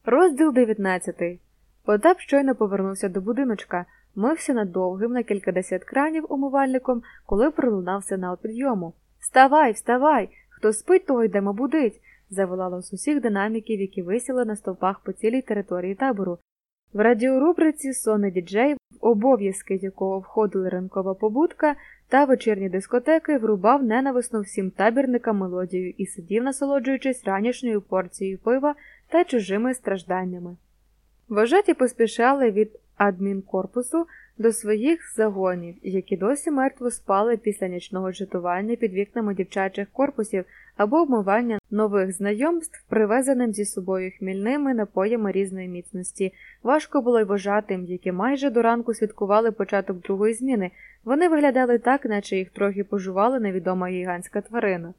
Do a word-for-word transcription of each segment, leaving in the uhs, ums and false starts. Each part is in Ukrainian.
Розділ дев'ятнадцятий. Потап щойно повернувся до будиночка, мився над довгим на кількадесят кранів умивальником, коли пролунав сигнал підйому. «Вставай, вставай! Хто спить, того йдемо будить!» – заволало з усіх динаміків, які висіли на стовпах по цілій території табору. В радіорубриці «Сонний діджей», в обов'язки якого входили ранкова побудка та вечірні дискотеки, врубав ненависну всім табірникам мелодію і сидів, насолоджуючись ранішньою порцією пива та чужими стражданнями. Вожаті поспішали від адмінкорпусу до своїх загонів, які досі мертво спали після нічного житування під вікнами дівчачих корпусів або обмивання нових знайомств, привезеним зі собою хмільними напоями різної міцності. Важко було й вожатим, які майже до ранку святкували початок другої зміни. Вони виглядали так, наче їх трохи пожувала невідома гігантська тварина.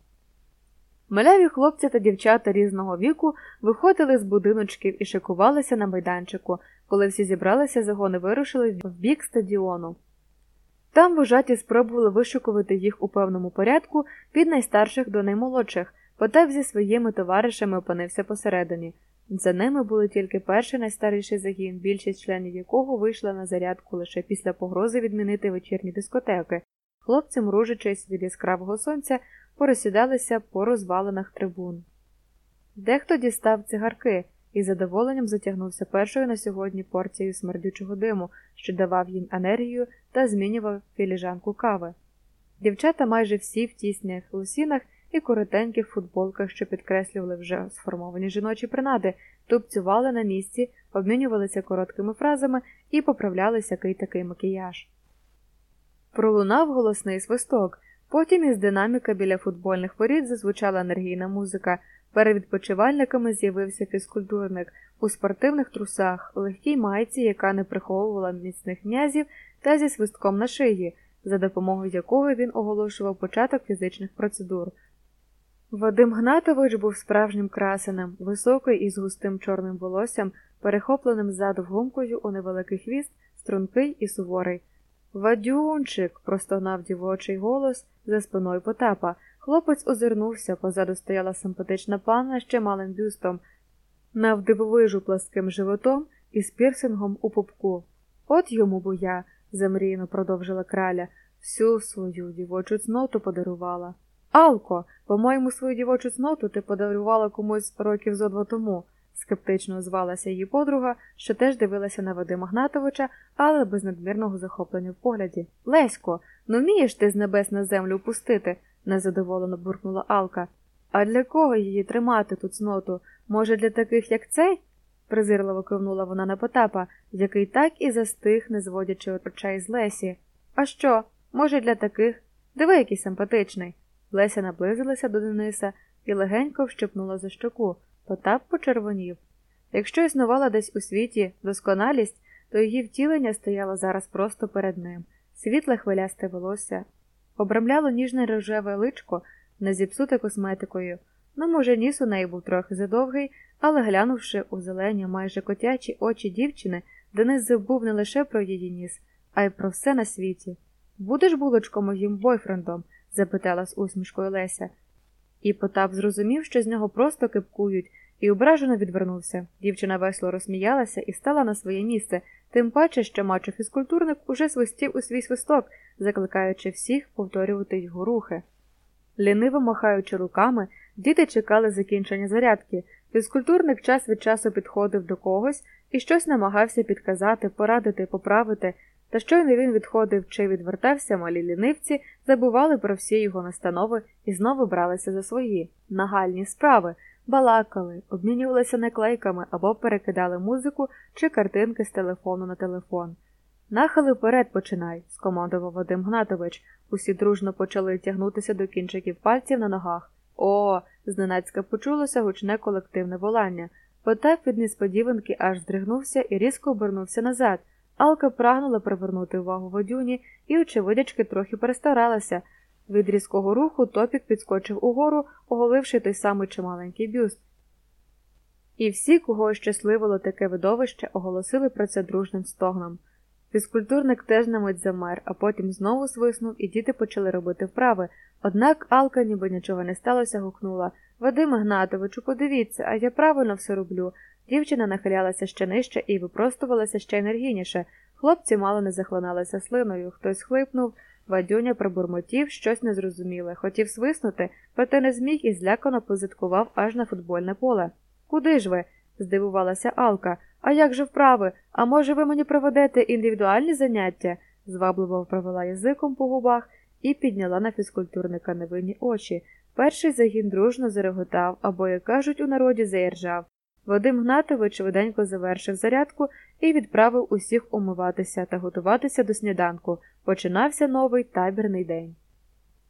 Миляві хлопці та дівчата різного віку виходили з будиночків і шикувалися на майданчику. Коли всі зібралися, загони вирушили в бік стадіону. Там вожаті спробували вишикувати їх у певному порядку від найстарших до наймолодших. Потап зі своїми товаришами опинився посередині. За ними були тільки перший найстаріший загін, більшість членів якого вийшла на зарядку лише після погрози відмінити вечірні дискотеки. Хлопці, мружачись від яскравого сонця, порозсідалися по розвалинах трибун. Дехто дістав цигарки і з задоволенням затягнувся першою на сьогодні порцією смердючого диму, що давав їм енергію та змінював філіжанку кави. Дівчата майже всі в тісних лосінах і коротеньких футболках, що підкреслювали вже сформовані жіночі принади, тупцювали на місці, обмінювалися короткими фразами і поправляли сякий-такий макіяж. Пролунав голосний свисток. Потім із динаміка біля футбольних воріт зазвучала енергійна музика. Перед відпочивальниками з'явився фізкультурник у спортивних трусах, легкій майці, яка не приховувала міцних м'язів, та зі свистком на шиї, за допомогою якого він оголошував початок фізичних процедур. Вадим Гнатович був справжнім красенем, високий і з густим чорним волоссям, перехопленим ззаду гумкою у невеликий хвіст, стрункий і суворий. «Вадюнчик!» – простогнав дівочий голос за спиною Потапа. Хлопець озирнувся, позаду стояла симпатична панна з чималим бюстом, навдивовижу пласким животом і з пірсингом у пупку. «От йому буя!» – замріяно продовжила краля. «Всю свою дівочу цноту подарувала». «Алко, по-моєму, свою дівочу цноту ти подарувала комусь років зо два тому», – скептично озвалася її подруга, що теж дивилася на Вадима Гнатовича, але без надмірного захоплення в погляді. «Лесько, ну вмієш ти з небес на землю пустити?» – незадоволено буркнула Алка. «А для кого її тримати, ту цноту? Може, для таких, як цей?» – презирливо кивнула вона на Потапа, який так і застиг, не зводячи очей з Лесі. «А що? Може, для таких? Диви, який симпатичний!» Леся наблизилася до Дениса і легенько вщипнула за щоку. Потап почервонів. Якщо існувала десь у світі досконалість, то її втілення стояло зараз просто перед ним. Світле хвилясте волосся обрамляло ніжне рожеве личко, не зіпсуте косметикою. Ну, може, ніс у неї був трохи задовгий, але глянувши у зелені, майже котячі очі дівчини, Денис забув не лише про її ніс, а й про все на світі. «Будеш, булочко, моїм бойфрендом?» – запитала з усмішкою Леся. І Потап зрозумів, що з нього просто кипкують, і ображено відвернувся. Дівчина весело розсміялася і стала на своє місце, тим паче, що мачо-фізкультурник уже свистів у свій свисток, закликаючи всіх повторювати його рухи. Ліниво махаючи руками, діти чекали закінчення зарядки. Фізкультурник час від часу підходив до когось і щось намагався підказати, порадити, поправити, та щойно він відходив чи відвертався, малі лінивці забували про всі його настанови і знову бралися за свої нагальні справи, балакали, обмінювалися наклейками або перекидали музику чи картинки з телефону на телефон. «Нахили вперед починай», – скомандував Вадим Гнатович. Усі дружно почали тягнутися до кінчиків пальців на ногах. «О!» – зненацька почулося гучне колективне волання. Потап від несподіванки аж здригнувся і різко обернувся назад. Алка прагнула привернути увагу Вадюні і, очевидячки, трохи перестаралася. Від різкого руху топік підскочив угору, оголивши той самий чималенький бюст. І всі, кого щасливило таке видовище, оголосили про це дружним стогном. Фізкультурник теж на мить замер, а потім знову свиснув, і діти почали робити вправи. Однак Алка, ніби нічого не сталося, гукнула: «Вадиме Гнатовичу, подивіться, а я правильно все роблю. Дівчина нахилялася ще нижче і випростувалася ще енергійніше. Хлопці мало не захлиналися слиною. Хтось хлипнув, Вадюня пробурмотів щось незрозуміле. Хотів свиснути, проте не зміг і злякано позиткував аж на футбольне поле. «Куди ж ви?» – здивувалася Алка. «А як же вправи? А може ви мені проведете індивідуальні заняття?» Звабливо провела язиком по губах і підняла на фізкультурника невинні очі. Перший загін дружно зареготав, або, як кажуть у народі, заіржав. Вадим Гнатович швиденько завершив зарядку і відправив усіх умиватися та готуватися до сніданку. Починався новий табірний день.